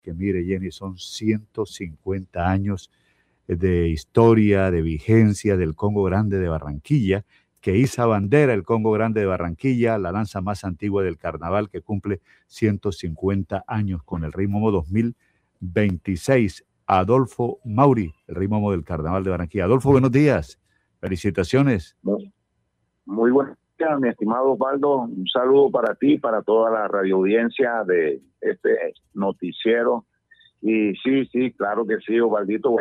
que mire, Jenny, son 150 años de historia, de vigencia del Congo Grande de Barranquilla, que iza bandera el Congo Grande de Barranquilla, la danza más antigua del carnaval que cumple 150 años con el ritmo 2026. Adolfo Mauri, el ritmo del carnaval de Barranquilla. Adolfo, buenos días. Felicitaciones. Muy buenos días, mi estimado Osvaldo. Un saludo para ti, para toda la radioaudiencia de este noticiero. Y sí, claro que sí, Osvaldito,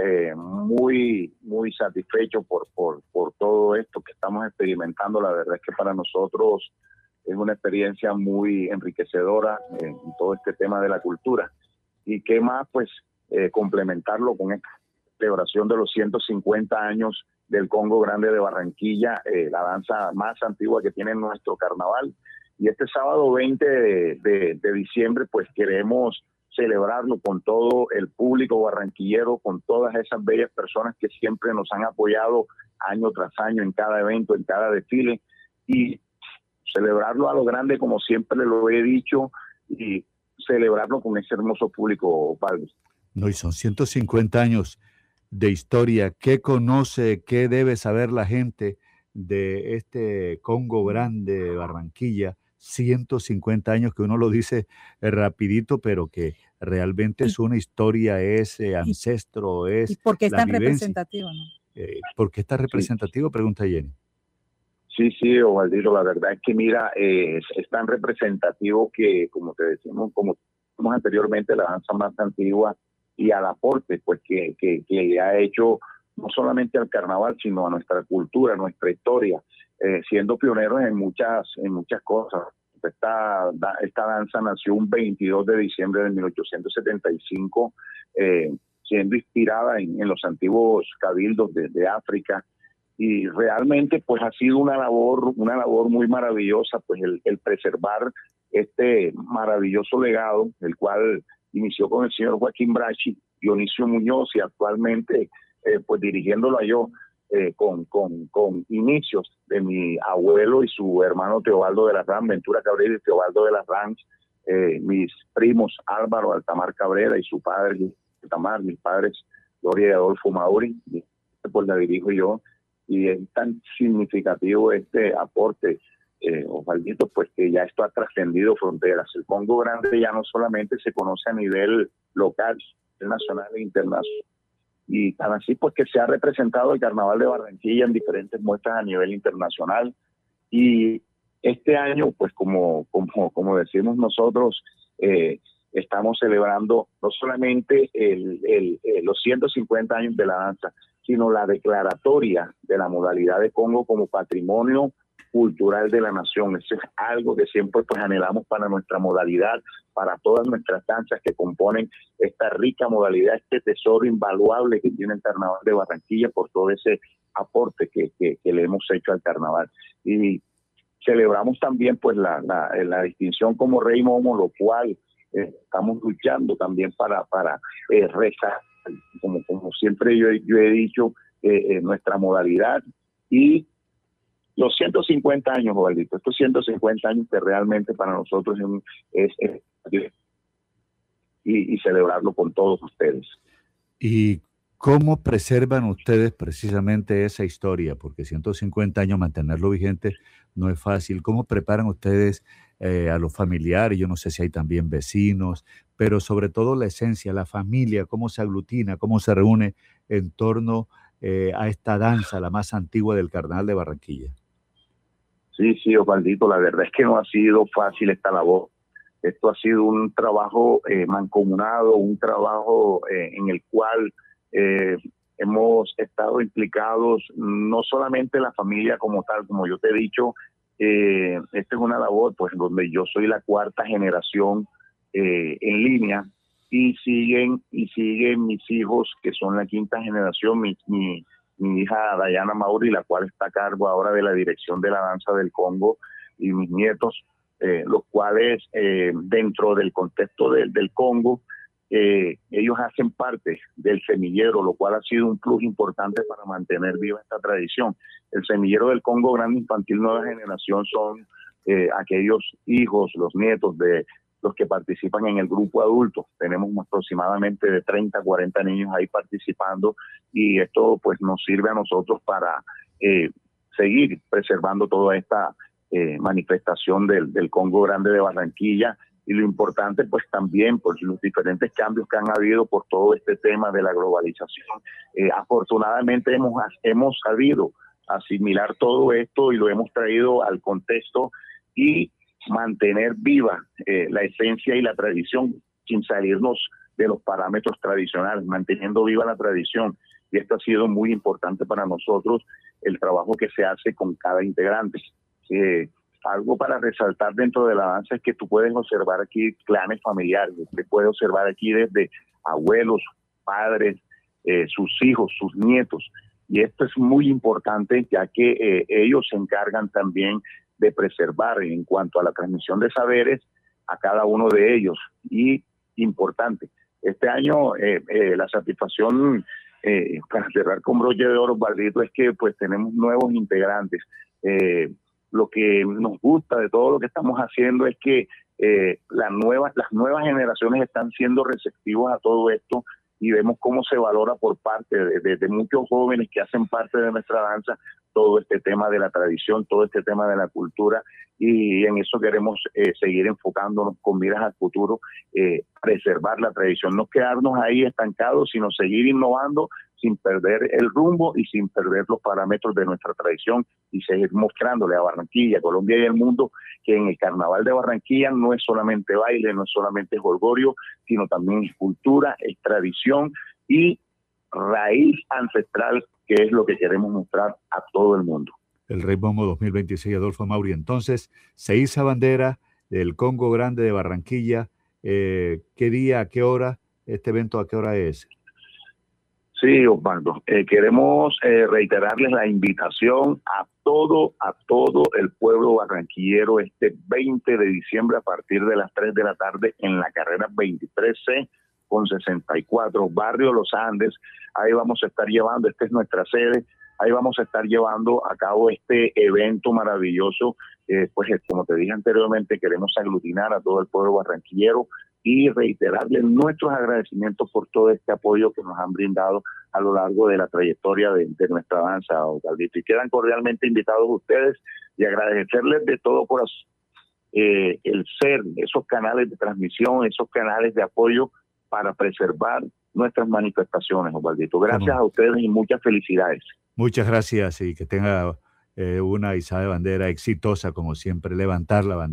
muy satisfecho por todo esto que estamos experimentando. La verdad es que para nosotros es una experiencia muy enriquecedora en todo este tema de la cultura. Y qué más, pues, complementarlo con esta celebración de los 150 años del Congo Grande de Barranquilla, la danza más antigua que tiene nuestro carnaval. Y este sábado 20 de diciembre, pues queremos celebrarlo con todo el público barranquillero, con todas esas bellas personas que siempre nos han apoyado año tras año en cada evento, en cada desfile, y celebrarlo a lo grande, como siempre lo he dicho, y celebrarlo con ese hermoso público, Pablo. No, y son 150 años de historia. ¿Qué conoce, qué debe saber la gente de este Congo Grande de Barranquilla? 150 años, que uno lo dice rapidito, pero que realmente es una historia, es ancestro, es... ¿Y por qué es tan representativo, no? ¿Por qué está representativo? Sí. Pregunta Jenny. Sí, Osvaldito, la verdad es que mira, es tan representativo que, como te decimos, como anteriormente, la danza más antigua y al aporte pues que le ha hecho no solamente al carnaval, sino a nuestra cultura, a nuestra historia, siendo pioneros en muchas cosas. Esta danza nació un 22 de diciembre de 1875, siendo inspirada en los antiguos cabildos de África, y realmente pues ha sido una labor muy maravillosa, pues el preservar este maravilloso legado, el cual inició con el señor Joaquín Brachi, Dionisio Muñoz, y actualmente pues dirigiéndolo yo con inicios de mi abuelo y su hermano Teobaldo de Larrán, Ventura Cabrera y Teobaldo de Larrán, mis primos Álvaro Altamar Cabrera y su padre Altamar, mis padres Gloria y Adolfo Mauri, y pues la dirijo yo. Y es tan significativo este aporte, Osvaldito, pues que ya esto ha trascendido fronteras. El Congo Grande ya no solamente se conoce a nivel local, nacional e internacional, y tan así pues que se ha representado el Carnaval de Barranquilla en diferentes muestras a nivel internacional. Y este año, pues como decimos nosotros, estamos celebrando no solamente los 150 años de la danza, sino la declaratoria de la modalidad de Congo como patrimonio cultural de la nación. Eso es algo que siempre pues anhelamos para nuestra modalidad, para todas nuestras danzas que componen esta rica modalidad, este tesoro invaluable que tiene el Carnaval de Barranquilla por todo ese aporte que le hemos hecho al Carnaval. Y celebramos también pues la distinción como Rey Momo, lo cual estamos luchando también para rezar, como siempre yo he dicho, nuestra modalidad y los 150 años, Osvaldito, estos 150 años que realmente para nosotros es y celebrarlo con todos ustedes. ¿Y cómo preservan ustedes precisamente esa historia? Porque 150 años mantenerlo vigente no es fácil. ¿Cómo preparan ustedes a los familiares? Yo no sé si hay también vecinos, pero sobre todo la esencia, la familia, cómo se aglutina, cómo se reúne en torno a esta danza, la más antigua del Carnaval de Barranquilla. Sí, Osvaldito, la verdad es que no ha sido fácil esta labor. Esto ha sido un trabajo mancomunado, un trabajo en el cual hemos estado implicados no solamente la familia como tal, como yo te he dicho, esta es una labor pues donde yo soy la cuarta generación en línea y siguen mis hijos que son la quinta generación, mi hija Dayana Mauri, la cual está a cargo ahora de la dirección de la danza del Congo, y mis nietos, los cuales dentro del contexto del Congo, ellos hacen parte del semillero, lo cual ha sido un plus importante para mantener viva esta tradición. El semillero del Congo Grande Infantil Nueva Generación son aquellos hijos, los nietos de los que participan en el grupo adulto. Tenemos aproximadamente de 30 a 40 niños ahí participando, y esto pues nos sirve a nosotros para seguir preservando toda esta manifestación del Congo Grande de Barranquilla. Y lo importante pues también por los diferentes cambios que han habido por todo este tema de la globalización. Afortunadamente hemos sabido asimilar todo esto y lo hemos traído al contexto y mantener viva la esencia y la tradición sin salirnos de los parámetros tradicionales, manteniendo viva la tradición. Y esto ha sido muy importante para nosotros, el trabajo que se hace con cada integrante. Algo para resaltar dentro de la danza es que tú puedes observar aquí clanes familiares, usted puede observar aquí desde abuelos, padres, sus hijos, sus nietos. Y esto es muy importante, ya que ellos se encargan también de preservar en cuanto a la transmisión de saberes a cada uno de ellos. Y importante, este año la satisfacción, para cerrar con broche de oro, Osvaldito, es que pues tenemos nuevos integrantes. Lo que nos gusta de todo lo que estamos haciendo es que las nuevas generaciones están siendo receptivos a todo esto, y vemos cómo se valora por parte de muchos jóvenes que hacen parte de nuestra danza todo este tema de la tradición, todo este tema de la cultura, y en eso queremos seguir enfocándonos con miras al futuro, preservar la tradición, no quedarnos ahí estancados, sino seguir innovando sin perder el rumbo y sin perder los parámetros de nuestra tradición, y seguir mostrándole a Barranquilla, Colombia y el mundo que en el Carnaval de Barranquilla no es solamente baile, no es solamente jolgorio, sino también es cultura, es tradición y raíz ancestral, que es lo que queremos mostrar a todo el mundo. El Rey Bombo 2026, Adolfo Mauri. Entonces, se iza bandera del Congo Grande de Barranquilla. ¿Qué día, a qué hora? ¿Este evento a qué hora es? Sí, Osvaldo, queremos reiterarles la invitación a todo el pueblo barranquillero este 20 de diciembre a partir de las 3 de la tarde en la carrera 23C con 64, barrio Los Andes. Ahí vamos a estar llevando, esta es nuestra sede, ahí vamos a estar llevando a cabo este evento maravilloso. Pues como te dije anteriormente, queremos aglutinar a todo el pueblo barranquillero y reiterarles nuestros agradecimientos por todo este apoyo que nos han brindado a lo largo de la trayectoria de nuestra danza, Osvaldito. Y quedan cordialmente invitados ustedes, y agradecerles de todo corazón el ser esos canales de transmisión, esos canales de apoyo para preservar nuestras manifestaciones, Osvaldito. Gracias a ustedes y muchas felicidades. Muchas gracias, y que tenga una izada de bandera exitosa, como siempre, levantar la bandera.